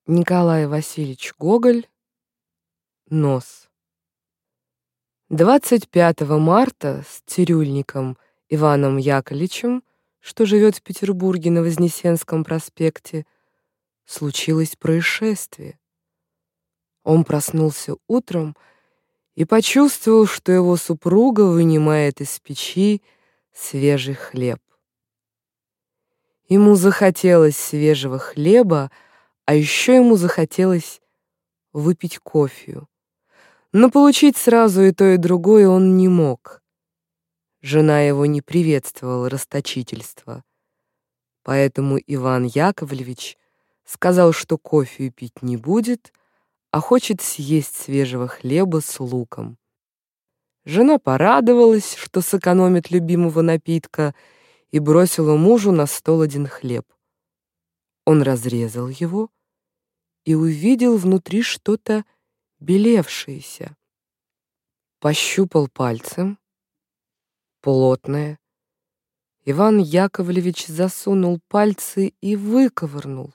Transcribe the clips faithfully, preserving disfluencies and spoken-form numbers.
Николай Васильевич Гоголь. Нос. двадцать пятого марта с цирюльником Иваном Яковлевичем, что живет в Петербурге на Вознесенском проспекте, случилось происшествие. Он проснулся утром и почувствовал, что его супруга вынимает из печи свежий хлеб. Ему захотелось свежего хлеба, а еще ему захотелось выпить кофею. Но получить сразу и то, и другое он не мог. Жена его не приветствовала расточительства. Поэтому Иван Яковлевич сказал, что кофею пить не будет, а хочет съесть свежего хлеба с луком. Жена порадовалась, что сэкономит любимого напитка, и бросила мужу на стол один хлеб. Он разрезал его и увидел внутри что-то белевшееся. Пощупал пальцем. Плотное. Иван Яковлевич засунул пальцы и выковырнул.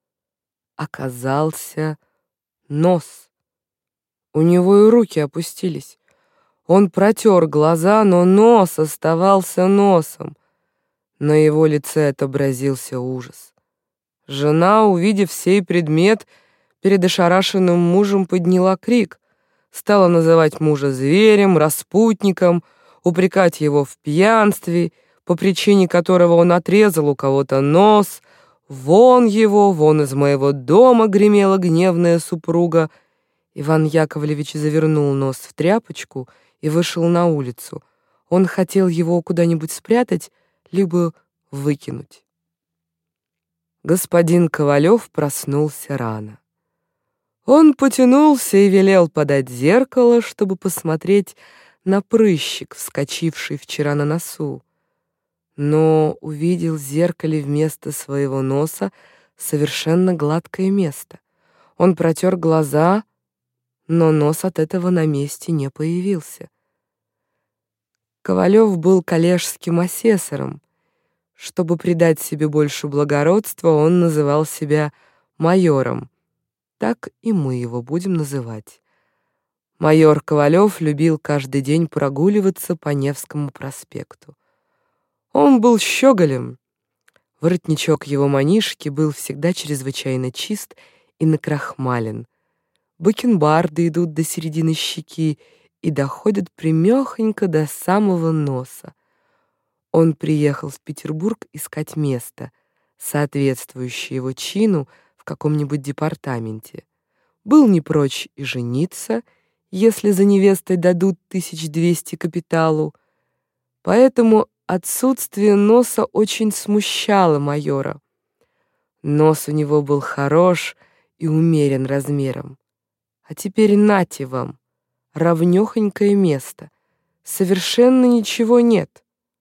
Оказался нос. У него и руки опустились. Он протер глаза, но нос оставался носом. На его лице отобразился ужас. Жена, увидев сей предмет, перед ошарашенным мужем подняла крик, стала называть мужа зверем, распутником, упрекать его в пьянстве, по причине которого он отрезал у кого-то нос. «Вон его, вон из моего дома!» — гремела гневная супруга. Иван Яковлевич завернул нос в тряпочку и вышел на улицу. Он хотел его куда-нибудь спрятать, либо выкинуть. Господин Ковалев проснулся рано. Он потянулся и велел подать зеркало, чтобы посмотреть на прыщик, вскочивший вчера на носу. Но увидел в зеркале вместо своего носа совершенно гладкое место. Он протер глаза, но нос от этого на месте не появился. Ковалев был коллежским асессором. Чтобы придать себе больше благородства, он называл себя майором. Так и мы его будем называть. Майор Ковалев любил каждый день прогуливаться по Невскому проспекту. Он был щеголем. Воротничок его манишки был всегда чрезвычайно чист и накрахмален. Бакенбарды идут до середины щеки и доходят прямехонько до самого носа. Он приехал в Петербург искать место, соответствующее его чину в каком-нибудь департаменте. Был не прочь и жениться, если за невестой дадут тысяч двести капиталу. Поэтому отсутствие носа очень смущало майора. Нос у него был хорош и умерен размером. А теперь нате вам, равнёхонькое место, совершенно ничего нет.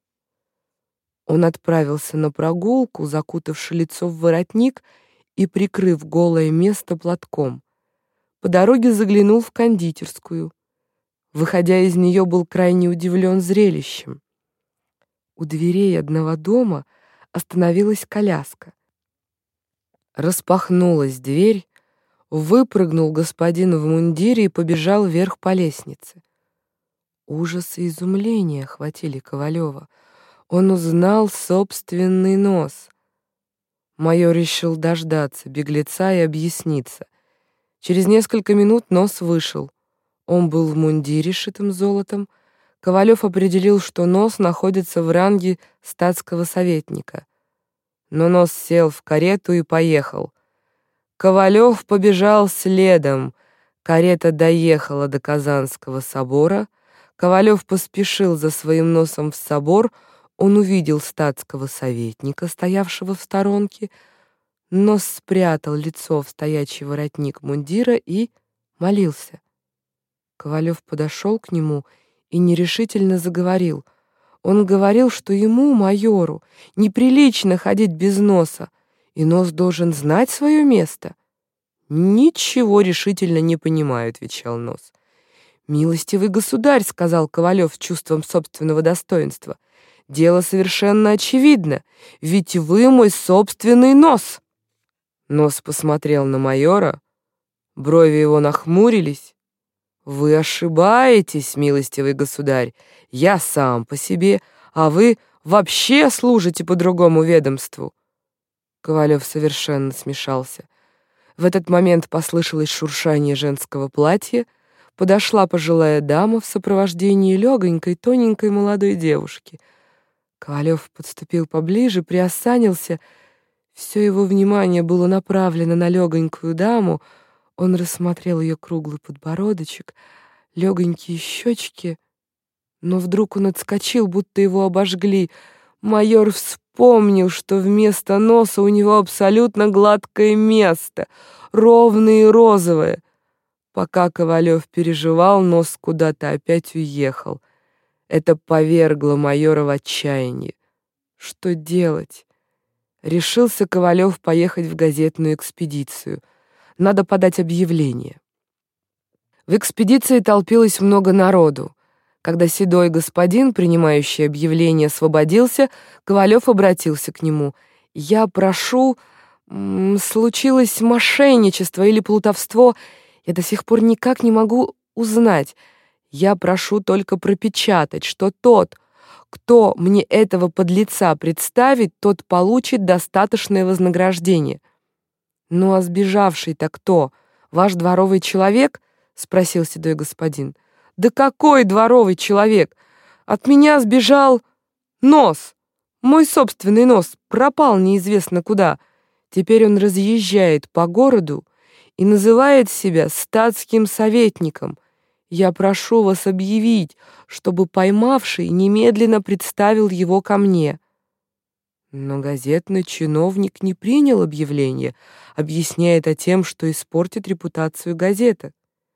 Он отправился на прогулку, закутавши лицо в воротник и прикрыв голое место платком. По дороге заглянул в кондитерскую. Выходя из нее, был крайне удивлен зрелищем. У дверей одного дома остановилась коляска. Распахнулась дверь, выпрыгнул господин в мундире и побежал вверх по лестнице. Ужас и изумление охватили Ковалева. Он узнал собственный нос. Майор решил дождаться беглеца и объясниться. Через несколько минут нос вышел. Он был в мундире, шитым золотом. Ковалев определил, что нос находится в ранге статского советника. Но нос сел в карету и поехал. Ковалев побежал следом. Карета доехала до Казанского собора. Ковалев поспешил за своим носом в собор. Он увидел статского советника, стоявшего в сторонке. Нос спрятал лицо в стоячий воротник мундира и молился. Ковалев подошел к нему и нерешительно заговорил. Он говорил, что ему, майору, неприлично ходить без носа, и нос должен знать свое место. «Ничего решительно не понимаю», — отвечал нос. «Милостивый государь», — сказал Ковалев с чувством собственного достоинства, — «дело совершенно очевидно, ведь вы мой собственный нос». Нос посмотрел на майора, брови его нахмурились. «Вы ошибаетесь, милостивый государь. Я сам по себе, а вы вообще служите по другому ведомству». Ковалев совершенно смешался. В этот момент послышалось шуршание женского платья. Подошла пожилая дама в сопровождении легонькой, тоненькой молодой девушки. Ковалев подступил поближе, приосанился. Все его внимание было направлено на легонькую даму. Он рассмотрел ее круглый подбородочек, легонькие щечки, но вдруг он отскочил, будто его обожгли. Майор вспомнил, что вместо носа у него абсолютно гладкое место, ровное и розовое. Пока Ковалев переживал, нос куда-то опять уехал. Это повергло майора в отчаяние. Что делать? Решился Ковалев поехать в газетную экспедицию. Надо подать объявление. В экспедиции толпилось много народу. Когда седой господин, принимающий объявление, освободился, Ковалев обратился к нему. «Я прошу, м, случилось мошенничество или плутовство, я до сих пор никак не могу узнать. Я прошу только пропечатать, что тот, кто мне этого подлеца представит, тот получит достаточное вознаграждение». «Ну а сбежавший-то кто? Ваш дворовый человек?» — спросил седой господин. «Да какой дворовый человек? От меня сбежал нос. Мой собственный нос пропал неизвестно куда. Теперь он разъезжает по городу и называет себя статским советником. Я прошу вас объявить, чтобы поймавший немедленно представил его ко мне». Но газетный чиновник не принял объявление, объясняя это тем, что испортит репутацию газеты.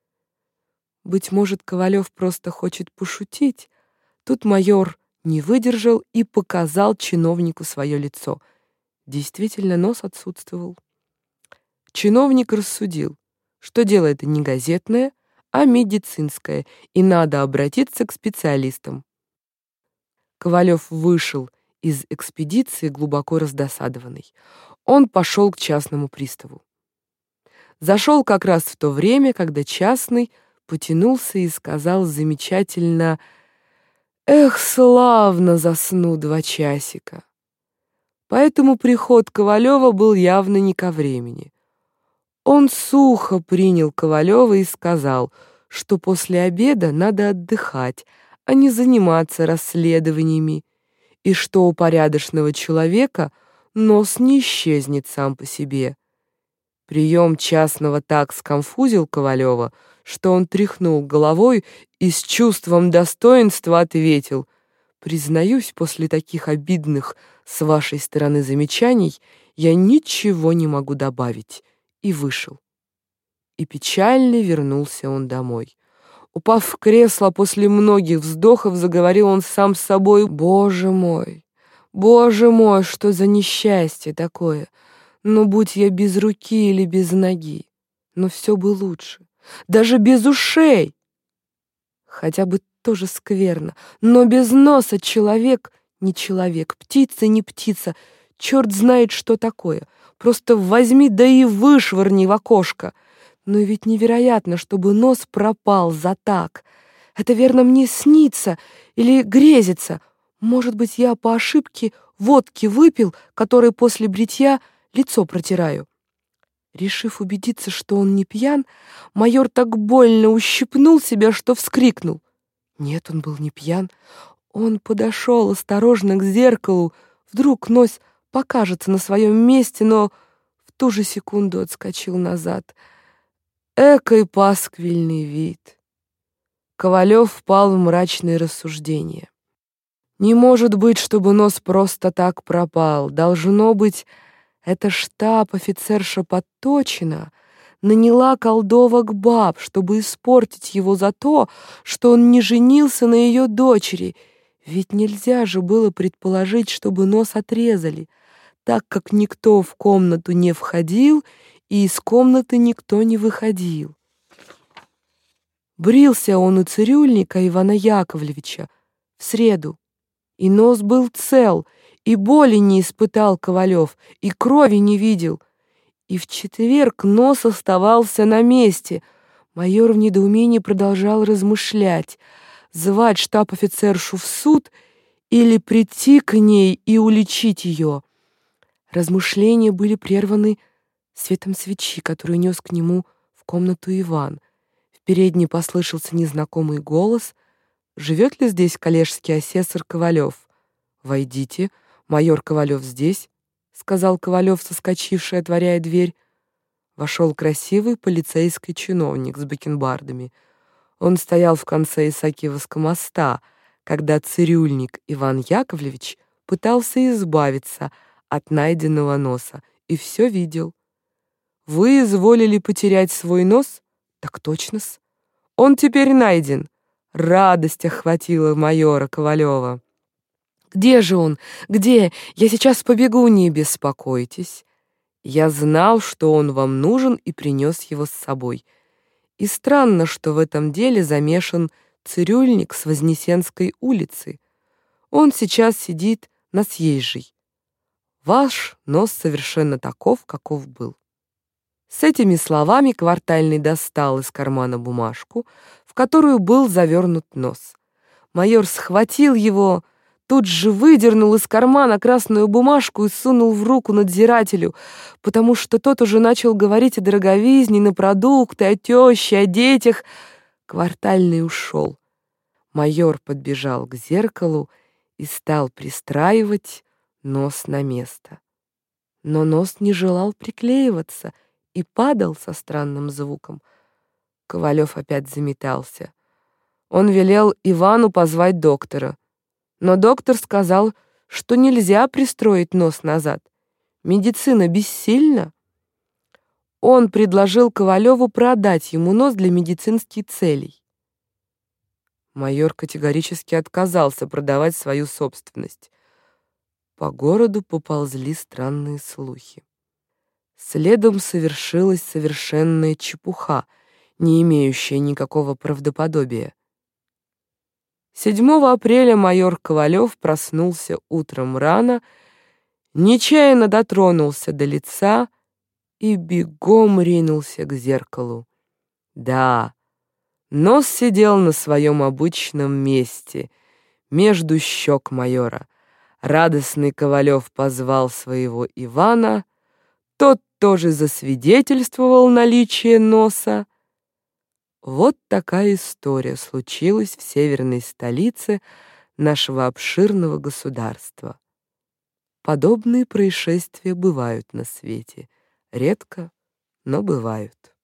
Быть может, Ковалев просто хочет пошутить. Тут майор не выдержал и показал чиновнику свое лицо. Действительно, нос отсутствовал. Чиновник рассудил, что дело это не газетное, а медицинское, и надо обратиться к специалистам. Ковалев вышел из экспедиции глубоко раздосадованный. Он пошел к частному приставу. Зашел как раз в то время, когда частный потянулся и сказал замечательно: «Эх, славно засну два часика». Поэтому приход Ковалева был явно не ко времени. Он сухо принял Ковалева и сказал, что после обеда надо отдыхать, а не заниматься расследованиями, и что у порядочного человека нос не исчезнет сам по себе. Прием частного так сконфузил Ковалева, что он тряхнул головой и с чувством достоинства ответил: «Признаюсь, после таких обидных с вашей стороны замечаний я ничего не могу добавить», и вышел. И печальный вернулся он домой. Упав в кресло после многих вздохов, заговорил он сам с собой: «Боже мой, боже мой, что за несчастье такое! Ну, будь я без руки или без ноги, но все бы лучше. Даже без ушей, хотя бы тоже скверно, но без носа человек не человек, птица не птица, черт знает, что такое. Просто возьми да и вышвырни в окошко. Но ведь невероятно, чтобы нос пропал за так. Это, верно, мне снится или грезится. Может быть, я по ошибке водки выпил, которой после бритья лицо протираю». Решив убедиться, что он не пьян, майор так больно ущипнул себя, что вскрикнул. Нет, он был не пьян. Он подошел осторожно к зеркалу. Вдруг нос покажется на своем месте, но в ту же секунду отскочил назад. Экой пасквильный вид. Ковалев впал в мрачные рассуждения. Не может быть, чтобы нос просто так пропал. Должно быть, это штаб-офицерша Подточина наняла колдовок баб, чтобы испортить его за то, что он не женился на ее дочери. Ведь нельзя же было предположить, чтобы нос отрезали, так как никто в комнату не входил и из комнаты никто не выходил. Брился он у цирюльника Ивана Яковлевича в среду, и нос был цел, и боли не испытал Ковалев, и крови не видел, И в четверг нос оставался на месте. Майор в недоумении продолжал размышлять, звать штаб-офицершу в суд или прийти к ней и уличить ее. Размышления были прерваны светом свечи, которую нес к нему в комнату Иван. В передней послышался незнакомый голос. «Живет ли здесь коллежский асессор Ковалев?» «Войдите, майор Ковалев здесь», — сказал Ковалев, соскочивший, отворяя дверь. Вошел красивый полицейский чиновник с бакенбардами. Он стоял в конце Исаакиевского моста, когда цирюльник Иван Яковлевич пытался избавиться от найденного носа, и все видел. «Вы изволили потерять свой нос?» «Так точно-с. Он теперь найден». Радость охватила майора Ковалева. «Где же он? Где? Я сейчас побегу, не беспокойтесь. Я знал, что он вам нужен, и принес его с собой. И странно, что в этом деле замешан цирюльник с Вознесенской улицы. Он сейчас сидит на съезжей. Ваш нос совершенно таков, каков был». С этими словами квартальный достал из кармана бумажку, в которую был завернут нос. Майор схватил его, тут же выдернул из кармана красную бумажку и сунул в руку надзирателю, потому что тот уже начал говорить о дороговизне на продукты, о тёще, о детях. Квартальный ушел. Майор подбежал к зеркалу и стал пристраивать нос на место. Но нос не желал приклеиваться и падал со странным звуком. Ковалев опять заметался. Он велел Ивану позвать доктора. Но доктор сказал, что нельзя пристроить нос назад. Медицина бессильна. Он предложил Ковалеву продать ему нос для медицинских целей. Майор категорически отказался продавать свою собственность. По городу поползли странные слухи. Следом совершилась совершенная чепуха, не имеющая никакого правдоподобия. седьмого апреля майор Ковалев проснулся утром рано, нечаянно дотронулся до лица и бегом ринулся к зеркалу. Да, нос сидел на своем обычном месте, между щек майора. Радостный Ковалев позвал своего Ивана, тот тоже засвидетельствовал наличие носа. Вот такая история случилась в северной столице нашего обширного государства. Подобные происшествия бывают на свете. Редко, но бывают.